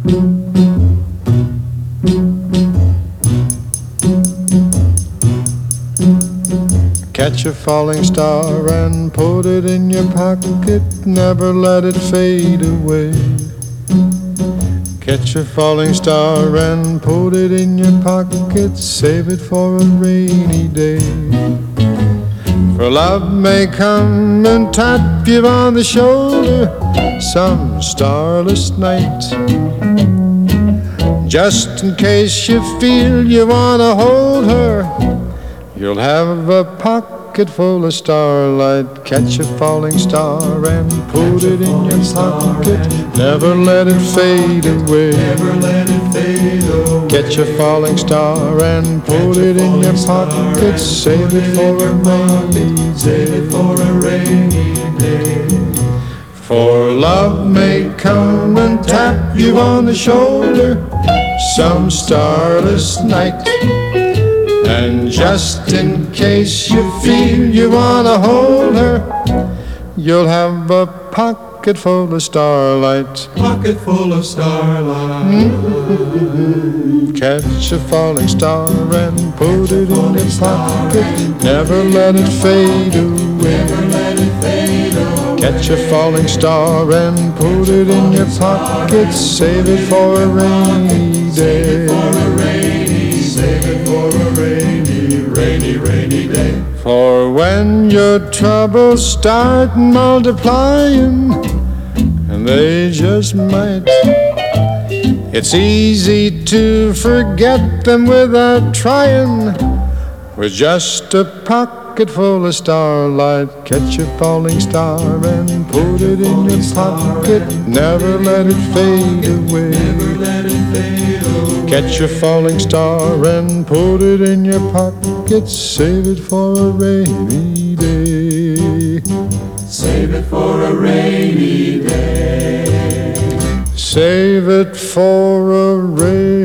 Catch a falling star and put it in your pocket, never let it fade away. Catch a falling star and put it in your pocket, save it for a rainy day. For love may come and tap you on the shoulder some starless night, just in case you feel you want to hold her. You'll have a pocket full of starlight. Catch a falling star and put it in your pocket, never let it fade away. Catch a falling star and put it in your pocket, save it for a rainy day. For love may come and tap you on the shoulder some starless night, and just in case you feel you want to hold her, you'll have a pocket full of starlight. Pocket full of starlight. Catch a falling star and put it in your pocket, never let it fade away. Catch a falling star and put it in your pocket, save it for a rainy day. Save it for a rainy day. For when your troubles start multiplying, and they just might, it's easy to forget them without trying. With just a pocket full of starlight, catch a falling star and put it in your pocket, never let it fade away. Catch a falling star and put it in your pocket, save it for a rainy day. Save it for a rainy day. Save it for a rainy day.